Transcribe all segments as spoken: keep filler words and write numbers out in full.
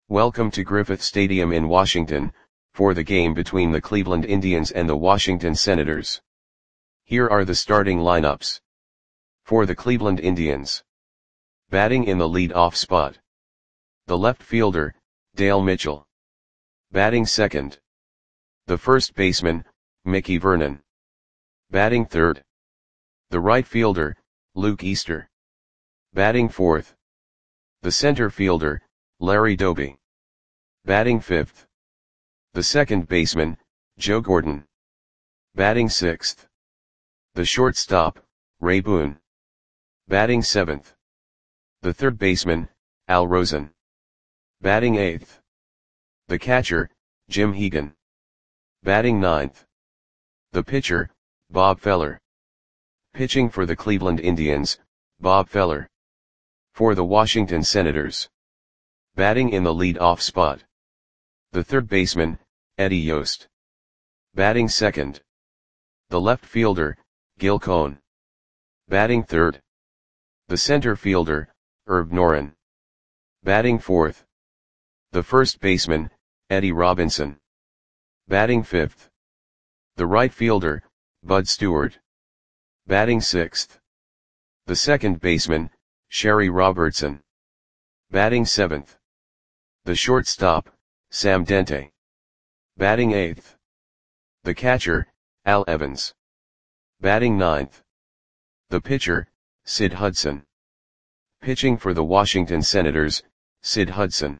Welcome to Griffith Stadium in Washington, for the game between the Cleveland Indians and the Washington Senators. Here are the starting lineups. For the Cleveland Indians. Batting in the lead-off spot. The left fielder, Dale Mitchell. Batting second. The first baseman, Mickey Vernon. Batting third. The right fielder, Luke Easter. Batting fourth. The center fielder, Larry Doby. Batting fifth. The second baseman, Joe Gordon. Batting sixth. The shortstop, Ray Boone. Batting seventh. The third baseman, Al Rosen. Batting eighth. The catcher, Jim Hegan. Batting ninth. The pitcher, Bob Feller. Pitching for the Cleveland Indians, Bob Feller. For the Washington Senators. Batting in the lead-off spot. The third baseman, Eddie Yost. Batting second. The left fielder, Gil Cohn. Batting third. The center fielder, Herb Noren. Batting fourth. The first baseman, Eddie Robinson. Batting fifth. The right fielder, Bud Stewart. Batting sixth. The second baseman, Sherry Robertson. Batting seventh. The shortstop, Sam Dente. Batting eighth. The catcher, Al Evans. Batting ninth. The pitcher, Sid Hudson. Pitching for the Washington Senators, Sid Hudson.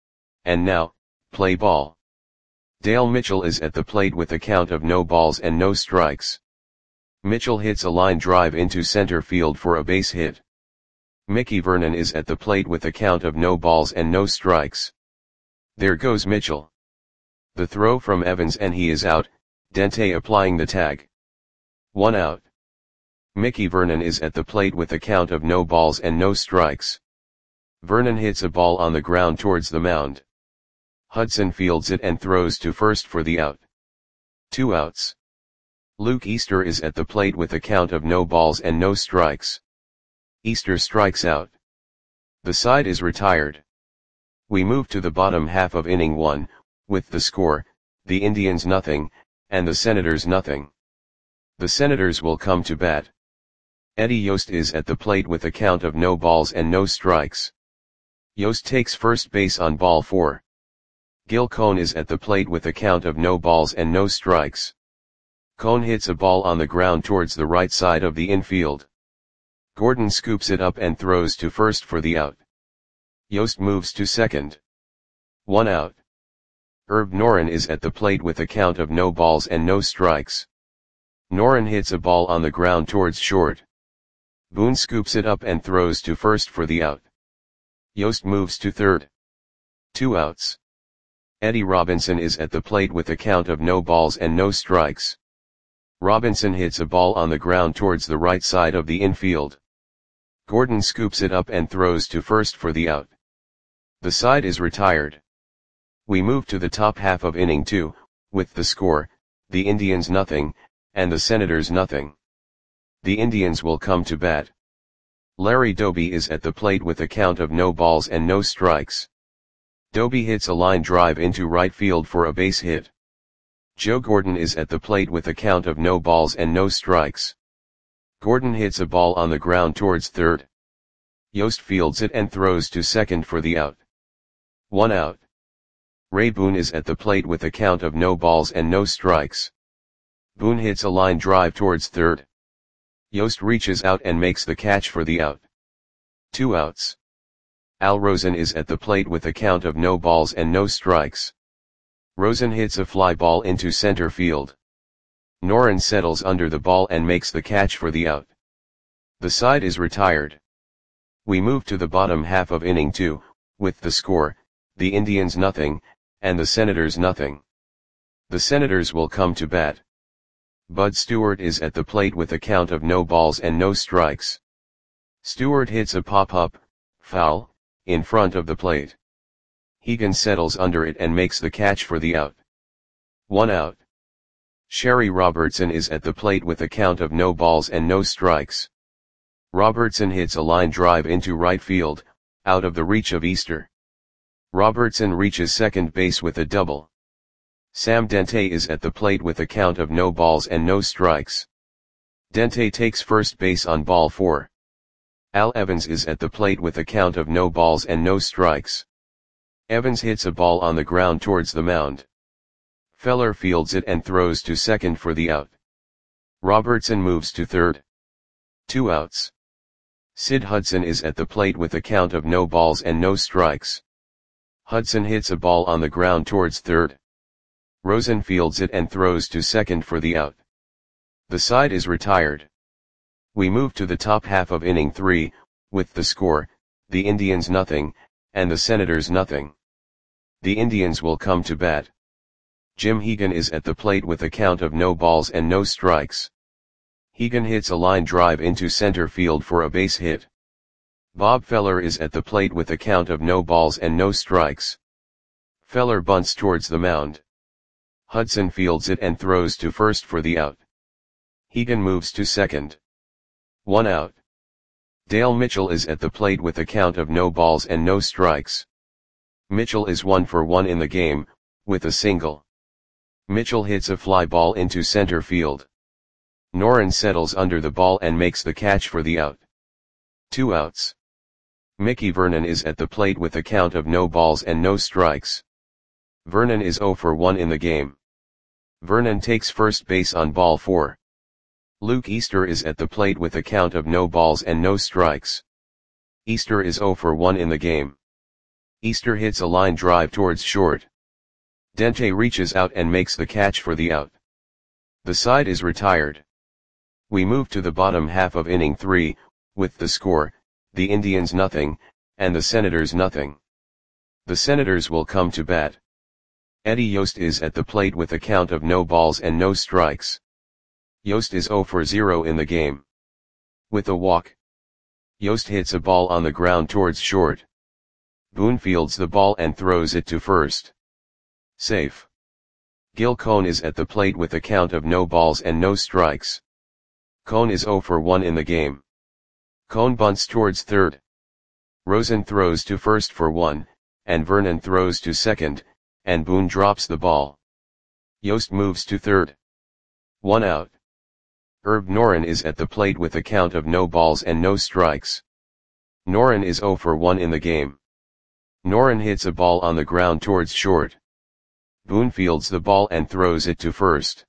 And now, play ball. Dale Mitchell is at the plate with a count of no balls and no strikes. Mitchell hits a line drive into center field for a base hit. Mickey Vernon is at the plate with a count of no balls and no strikes. There goes Mitchell. The throw from Evans and he is out, Dente applying the tag. One out. Mickey Vernon is at the plate with a count of no balls and no strikes. Vernon hits a ball on the ground towards the mound. Hudson fields it and throws to first for the out. Two outs. Luke Easter is at the plate with a count of no balls and no strikes. Easter strikes out. The side is retired. We move to the bottom half of inning one, with the score, the Indians nothing, and the Senators nothing. The Senators will come to bat. Eddie Yost is at the plate with a count of no balls and no strikes. Yost takes first base on ball four. Gil Cohn is at the plate with a count of no balls and no strikes. Cohn hits a ball on the ground towards the right side of the infield. Gordon scoops it up and throws to first for the out. Yost moves to second. One out. Herb Noren is at the plate with a count of no balls and no strikes. Noren hits a ball on the ground towards short. Boone scoops it up and throws to first for the out. Yost moves to third. Two outs. Eddie Robinson is at the plate with a count of no balls and no strikes. Robinson hits a ball on the ground towards the right side of the infield. Gordon scoops it up and throws to first for the out. The side is retired. We move to the top half of inning two, with the score, the Indians nothing, and the Senators nothing. The Indians will come to bat. Larry Doby is at the plate with a count of no balls and no strikes. Doby hits a line drive into right field for a base hit. Joe Gordon is at the plate with a count of no balls and no strikes. Gordon hits a ball on the ground towards third. Yost fields it and throws to second for the out. One out. Ray Boone is at the plate with a count of no balls and no strikes. Boone hits a line drive towards third. Yost reaches out and makes the catch for the out. Two outs. Al Rosen is at the plate with a count of no balls and no strikes. Rosen hits a fly ball into center field. Noren settles under the ball and makes the catch for the out. The side is retired. We move to the bottom half of inning two, with the score, the Indians nothing, and the Senators nothing. The Senators will come to bat. Bud Stewart is at the plate with a count of no balls and no strikes. Stewart hits a pop-up, foul, in front of the plate. Hegan settles under it and makes the catch for the out. One out. Sherry Robertson is at the plate with a count of no balls and no strikes. Robertson hits a line drive into right field, out of the reach of Easter. Robertson reaches second base with a double. Sam Dente is at the plate with a count of no balls and no strikes. Dente takes first base on ball four. Al Evans is at the plate with a count of no balls and no strikes. Evans hits a ball on the ground towards the mound. Feller fields it and throws to second for the out. Robertson moves to third. Two outs. Sid Hudson is at the plate with a count of no balls and no strikes. Hudson hits a ball on the ground towards third. Rosen fields it and throws to second for the out. The side is retired. We move to the top half of inning three, with the score, the Indians nothing, and the Senators nothing. The Indians will come to bat. Jim Hegan is at the plate with a count of no balls and no strikes. Hegan hits a line drive into center field for a base hit. Bob Feller is at the plate with a count of no balls and no strikes. Feller bunts towards the mound. Hudson fields it and throws to first for the out. Hegan moves to second. One out. Dale Mitchell is at the plate with a count of no balls and no strikes. Mitchell is one for one in the game, with a single. Mitchell hits a fly ball into center field. Noren settles under the ball and makes the catch for the out. Two outs. Mickey Vernon is at the plate with a count of no balls and no strikes. Vernon is zero for one in the game. Vernon takes first base on ball four. Luke Easter is at the plate with a count of no balls and no strikes. Easter is zero for one in the game. Easter hits a line drive towards short. Dente reaches out and makes the catch for the out. The side is retired. We move to the bottom half of inning three, with the score, the Indians nothing, and the Senators nothing. The Senators will come to bat. Eddie Yost is at the plate with a count of no balls and no strikes. Yost is zero for zero in the game. With a walk. Yost hits a ball on the ground towards short. Boone fields the ball and throws it to first. Safe. Gil Cone is at the plate with a count of no balls and no strikes. Cone is zero for one in the game. Cone bunts towards third. Rosen throws to first for one, and Vernon throws to second, and Boone drops the ball. Yost moves to third. One out. Herb Noren is at the plate with a count of no balls and no strikes. Noren is zero for one in the game. Noren hits a ball on the ground towards short. Boone fields the ball and throws it to first.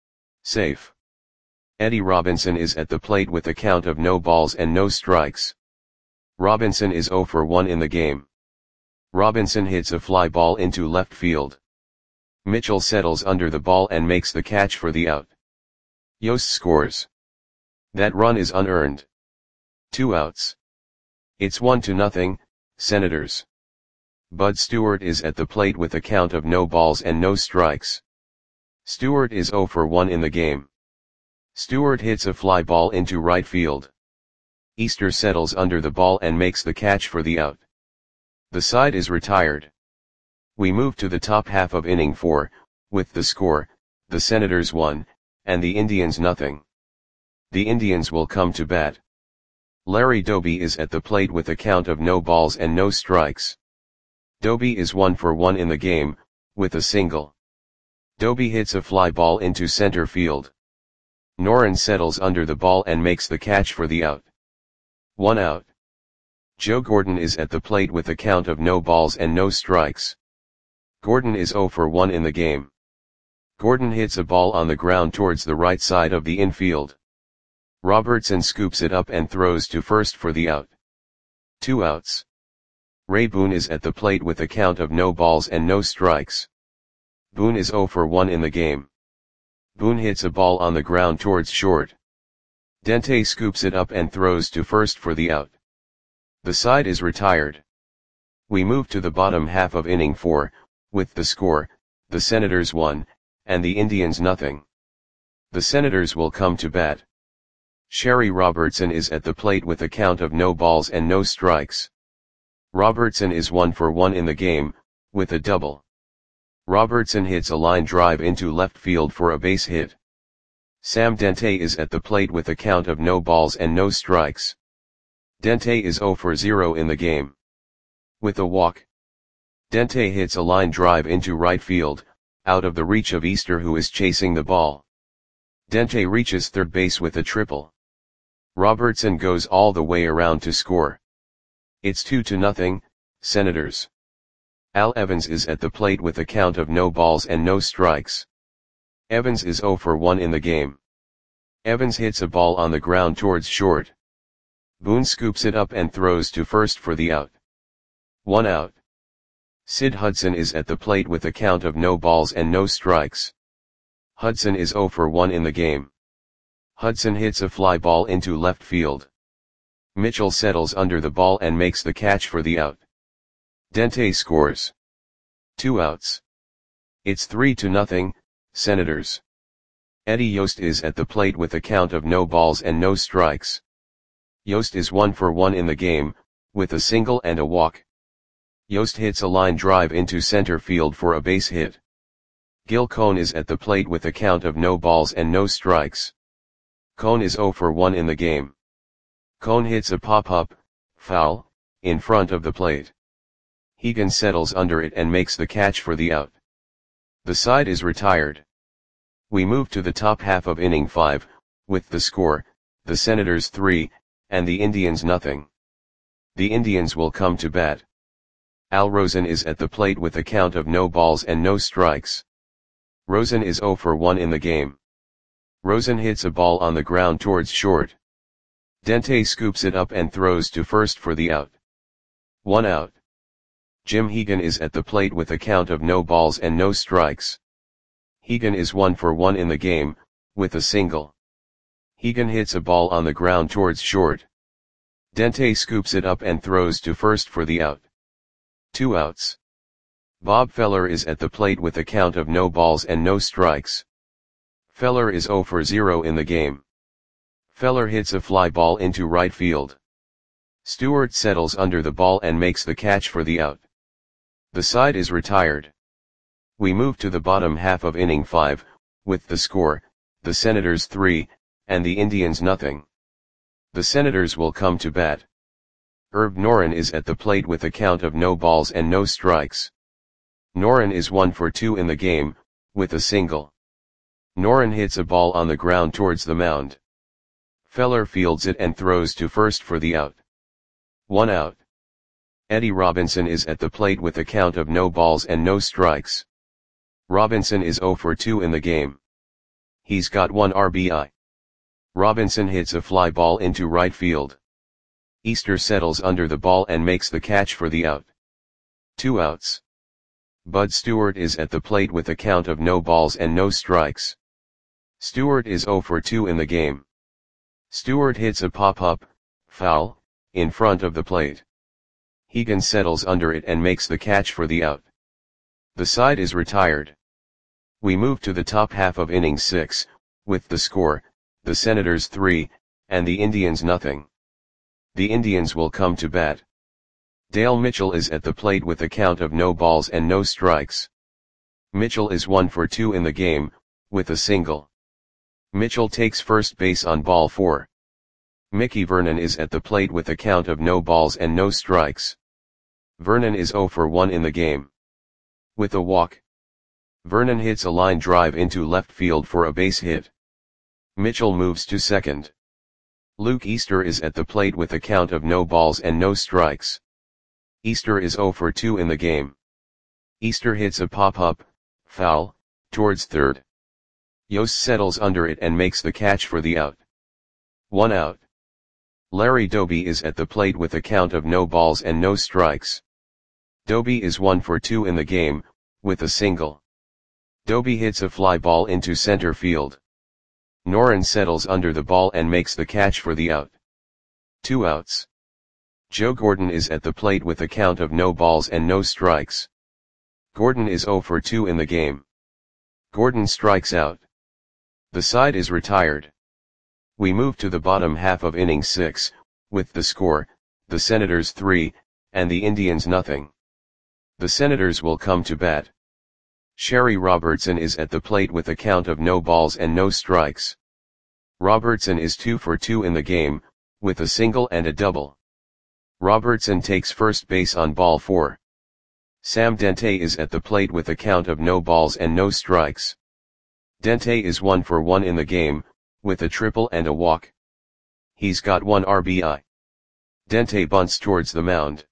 Safe. Eddie Robinson is at the plate with a count of no balls and no strikes. Robinson is zero for one in the game. Robinson hits a fly ball into left field. Mitchell settles under the ball and makes the catch for the out. Yost scores. That run is unearned. Two outs. It's one to nothing, Senators. Bud Stewart is at the plate with a count of no balls and no strikes. Stewart is zero for one in the game. Stewart hits a fly ball into right field. Easter settles under the ball and makes the catch for the out. The side is retired. We move to the top half of inning four, with the score, the Senators one, and the Indians nothing. The Indians will come to bat. Larry Doby is at the plate with a count of no balls and no strikes. Doby is one for one in the game, with a single. Doby hits a fly ball into center field. Noren settles under the ball and makes the catch for the out. One out. Joe Gordon is at the plate with a count of no balls and no strikes. Gordon is zero for one in the game. Gordon hits a ball on the ground towards the right side of the infield. Robertson scoops it up and throws to first for the out. Two outs. Ray Boone is at the plate with a count of no balls and no strikes. Boone is zero for one in the game. Boone hits a ball on the ground towards short. Dente scoops it up and throws to first for the out. The side is retired. We move to the bottom half of inning four, with the score, the Senators one, and the Indians nothing. The Senators will come to bat. Sherry Robertson is at the plate with a count of no balls and no strikes. Robertson is one for one in the game, with a double. Robertson hits a line drive into left field for a base hit. Sam Dente is at the plate with a count of no balls and no strikes. Dente is zero for zero in the game. With a walk. Dente hits a line drive into right field, out of the reach of Easter, who is chasing the ball. Dente reaches third base with a triple. Robertson goes all the way around to score. It's two to nothing, Senators. Al Evans is at the plate with a count of no balls and no strikes. Evans is zero for one in the game. Evans hits a ball on the ground towards short. Boone scoops it up and throws to first for the out. One out. Sid Hudson is at the plate with a count of no balls and no strikes. Hudson is zero for one in the game. Hudson hits a fly ball into left field. Mitchell settles under the ball and makes the catch for the out. Dente scores. Two outs. It's three to nothing, Senators. Eddie Yost is at the plate with a count of no balls and no strikes. Yost is one for one in the game, with a single and a walk. Yost hits a line drive into center field for a base hit. Gil Cone is at the plate with a count of no balls and no strikes. Cone is zero for one in the game. Cone hits a pop-up, foul, in front of the plate. Hegan settles under it and makes the catch for the out. The side is retired. We move to the top half of inning five, with the score, the Senators three, and the Indians nothing. The Indians will come to bat. Al Rosen is at the plate with a count of no balls and no strikes. Rosen is zero for one in the game. Rosen hits a ball on the ground towards short. Dente scoops it up and throws to first for the out. One out. Jim Hegan is at the plate with a count of no balls and no strikes. Hegan is one for one in the game, with a single. Hegan hits a ball on the ground towards short. Dente scoops it up and throws to first for the out. Two outs. Bob Feller is at the plate with a count of no balls and no strikes. Feller is zero for zero in the game. Feller hits a fly ball into right field. Stewart settles under the ball and makes the catch for the out. The side is retired. We move to the bottom half of inning five, with the score, the Senators three, and the Indians nothing. The Senators will come to bat. Herb Noren is at the plate with a count of no balls and no strikes. Noren is one for two in the game, with a single. Noren hits a ball on the ground towards the mound. Feller fields it and throws to first for the out. One out. Eddie Robinson is at the plate with a count of no balls and no strikes. Robinson is zero for two in the game. He's got one R B I. Robinson hits a fly ball into right field. Easter settles under the ball and makes the catch for the out. Two outs. Bud Stewart is at the plate with a count of no balls and no strikes. Stewart is zero for two in the game. Stewart hits a pop-up, foul, in front of the plate. Hegan settles under it and makes the catch for the out. The side is retired. We move to the top half of inning six, with the score, the Senators three, and the Indians nothing. The Indians will come to bat. Dale Mitchell is at the plate with a count of no balls and no strikes. Mitchell is one for two in the game, with a single. Mitchell takes first base on ball four. Mickey Vernon is at the plate with a count of no balls and no strikes. Vernon is zero for one in the game. With a walk. Vernon hits a line drive into left field for a base hit. Mitchell moves to second. Luke Easter is at the plate with a count of no balls and no strikes. Easter is zero for two in the game. Easter hits a pop-up, foul, towards third. Yost settles under it and makes the catch for the out. One out. Larry Doby is at the plate with a count of no balls and no strikes. Doby is one for two in the game, with a single. Doby hits a fly ball into center field. Noren settles under the ball and makes the catch for the out. Two outs. Joe Gordon is at the plate with a count of no balls and no strikes. Gordon is zero for two in the game. Gordon strikes out. The side is retired. We move to the bottom half of inning six, with the score, the Senators three, and the Indians nothing. The Senators will come to bat. Sherry Robertson is at the plate with a count of no balls and no strikes. Robertson is two for two in the game, with a single and a double. Robertson takes first base on ball four. Sam Dente is at the plate with a count of no balls and no strikes. Dente is one for one in the game, with a triple and a walk. He's got one R B I. Dente bunts towards the mound.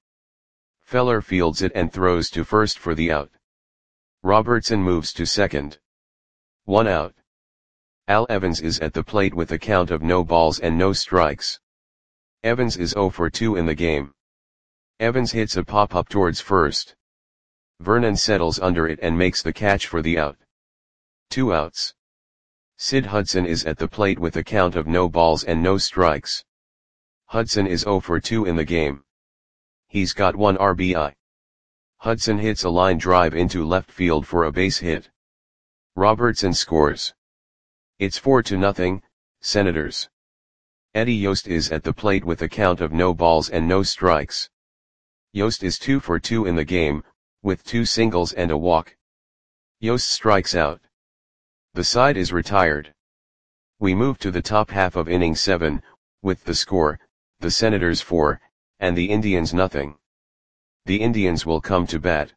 Feller fields it and throws to first for the out. Robertson moves to second. One out. Al Evans is at the plate with a count of no balls and no strikes. Evans is zero for two in the game. Evans hits a pop-up towards first. Vernon settles under it and makes the catch for the out. Two outs. Sid Hudson is at the plate with a count of no balls and no strikes. Hudson is zero for two in the game. He's got one R B I. Hudson hits a line drive into left field for a base hit. Robertson scores. It's four to nothing, Senators. Eddie Yost is at the plate with a count of no balls and no strikes. Yost is two for two in the game, with two singles and a walk. Yost strikes out. The side is retired. We move to the top half of inning seven, with the score, the Senators four, and the Indians nothing. The Indians will come to bat.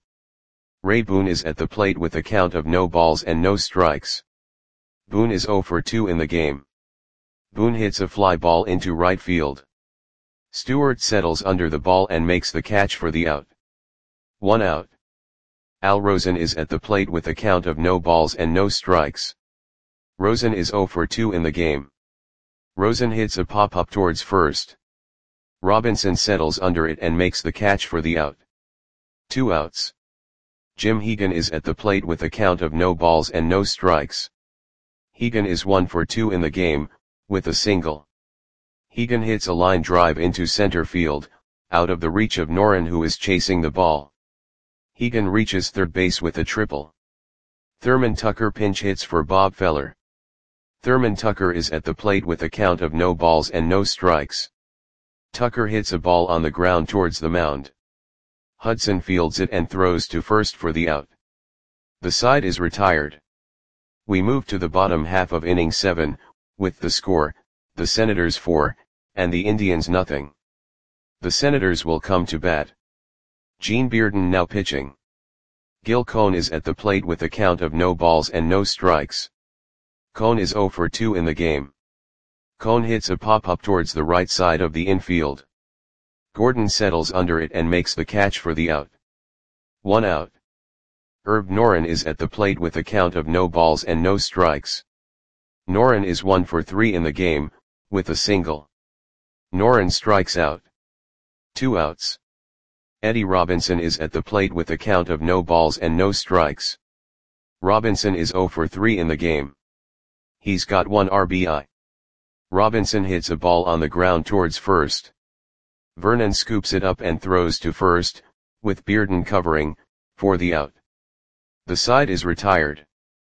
Ray Boone is at the plate with a count of no balls and no strikes. Boone is zero for two in the game. Boone hits a fly ball into right field. Stewart settles under the ball and makes the catch for the out. One out. Al Rosen is at the plate with a count of no balls and no strikes. Rosen is zero for two in the game. Rosen hits a pop-up towards first. Robinson settles under it and makes the catch for the out. Two outs. Jim Hegan is at the plate with a count of no balls and no strikes. Hegan is one for two in the game, with a single. Hegan hits a line drive into center field, out of the reach of Noren, who is chasing the ball. Hegan reaches third base with a triple. Thurman Tucker pinch hits for Bob Feller. Thurman Tucker is at the plate with a count of no balls and no strikes. Tucker hits a ball on the ground towards the mound. Hudson fields it and throws to first for the out. The side is retired. We move to the bottom half of inning seven, with the score, the Senators four, and the Indians nothing. The Senators will come to bat. Gene Bearden now pitching. Gil Cohn is at the plate with a count of no balls and no strikes. Cohn is zero for two in the game. Cohn hits a pop-up towards the right side of the infield. Gordon settles under it and makes the catch for the out. One out. Herb Noren is at the plate with a count of no balls and no strikes. Noren is one for three in the game, with a single. Noren strikes out. Two outs. Eddie Robinson is at the plate with a count of no balls and no strikes. Robinson is zero for three in the game. He's got one R B I. Robinson hits a ball on the ground towards first. Vernon scoops it up and throws to first, with Bearden covering, for the out. The side is retired.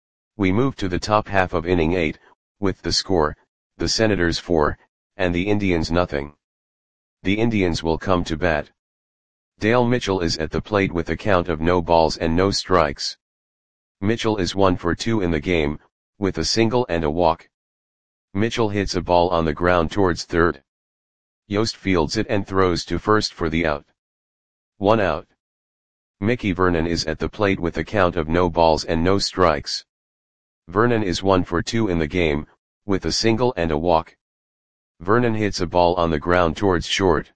We move to the top half of inning eight, with the score, the Senators four, and the Indians nothing. The Indians will come to bat. Dale Mitchell is at the plate with a count of no balls and no strikes. Mitchell is one for two in the game, with a single and a walk. Mitchell hits a ball on the ground towards third. Yost fields it and throws to first for the out. One out. Mickey Vernon is at the plate with a count of no balls and no strikes. Vernon is one for two in the game, with a single and a walk. Vernon hits a ball on the ground towards short.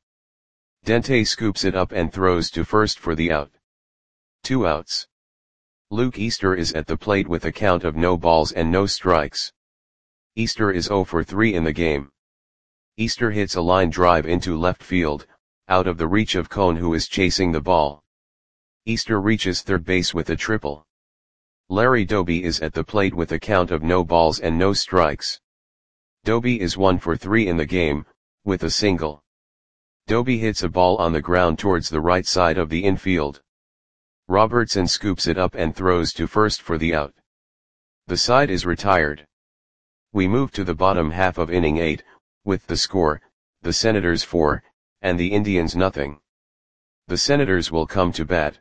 Dente scoops it up and throws to first for the out. Two outs. Luke Easter is at the plate with a count of no balls and no strikes. Easter is zero for three in the game. Easter hits a line drive into left field, out of the reach of Cohn, who is chasing the ball. Easter reaches third base with a triple. Larry Doby is at the plate with a count of no balls and no strikes. Doby is one for three in the game, with a single. Doby hits a ball on the ground towards the right side of the infield. Robertson scoops it up and throws to first for the out. The side is retired. We move to the bottom half of inning eight, with the score, the Senators four, and the Indians nothing. The Senators will come to bat.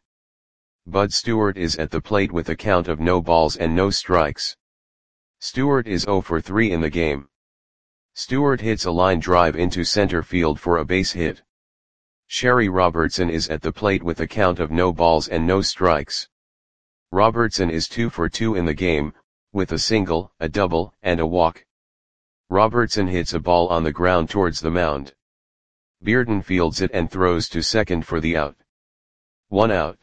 Bud Stewart is at the plate with a count of no balls and no strikes. Stewart is zero for three in the game. Stewart hits a line drive into center field for a base hit. Sherry Robertson is at the plate with a count of no balls and no strikes. Robertson is two for two in the game, with a single, a double, and a walk. Robertson hits a ball on the ground towards the mound. Bearden fields it and throws to second for the out. One out.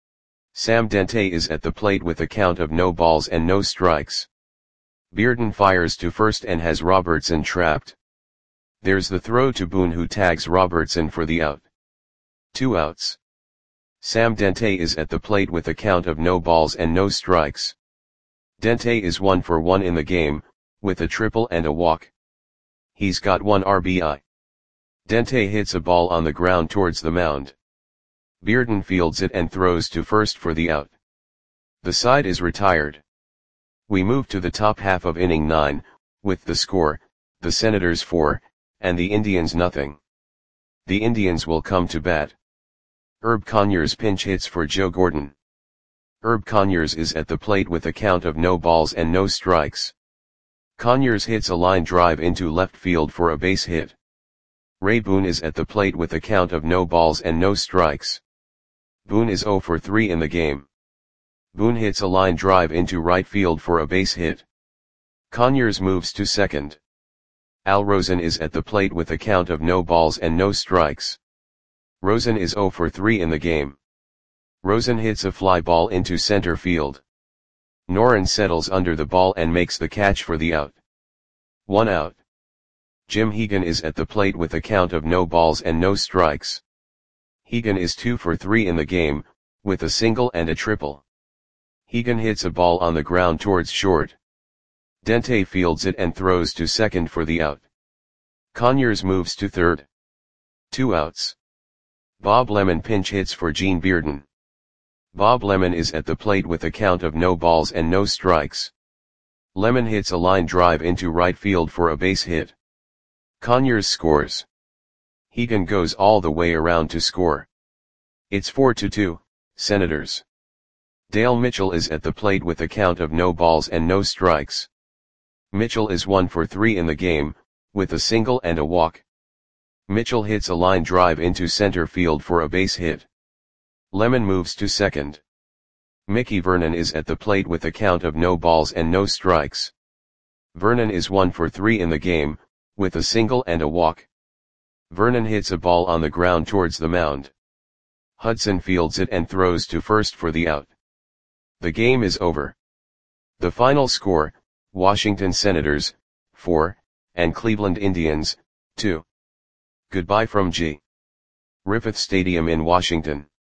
Sam Dente is at the plate with a count of no balls and no strikes. Bearden fires to first and has Robertson trapped. There's the throw to Boone, who tags Robertson for the out. Two outs. Sam Dente is at the plate with a count of no balls and no strikes. Dente is one for one in the game, with a triple and a walk. He's got one R B I. Dente hits a ball on the ground towards the mound. Bearden fields it and throws to first for the out. The side is retired. We move to the top half of inning nine, with the score, the Senators four, and the Indians nothing. The Indians will come to bat. Herb Conyers pinch hits for Joe Gordon. Herb Conyers is at the plate with a count of no balls and no strikes. Conyers hits a line drive into left field for a base hit. Ray Boone is at the plate with a count of no balls and no strikes. Boone is zero for three in the game. Boone hits a line drive into right field for a base hit. Conyers moves to second. Al Rosen is at the plate with a count of no balls and no strikes. Rosen is zero for three in the game. Rosen hits a fly ball into center field. Noren settles under the ball and makes the catch for the out. One out. Jim Hegan is at the plate with a count of no balls and no strikes. Hegan is two for three in the game, with a single and a triple. Hegan hits a ball on the ground towards short. Dente fields it and throws to second for the out. Conyers moves to third. Two outs. Bob Lemon pinch hits for Gene Bearden. Bob Lemon is at the plate with a count of no balls and no strikes. Lemon hits a line drive into right field for a base hit. Conyers scores. Hegan goes all the way around to score. It's four to two, Senators. Dale Mitchell is at the plate with a count of no balls and no strikes. Mitchell is one for three in the game, with a single and a walk. Mitchell hits a line drive into center field for a base hit. Lemon moves to second. Mickey Vernon is at the plate with a count of no balls and no strikes. Vernon is one for three in the game, with a single and a walk. Vernon hits a ball on the ground towards the mound. Hudson fields it and throws to first for the out. The game is over. The final score, Washington Senators, four, and Cleveland Indians, two. Goodbye from G. Griffith Stadium in Washington.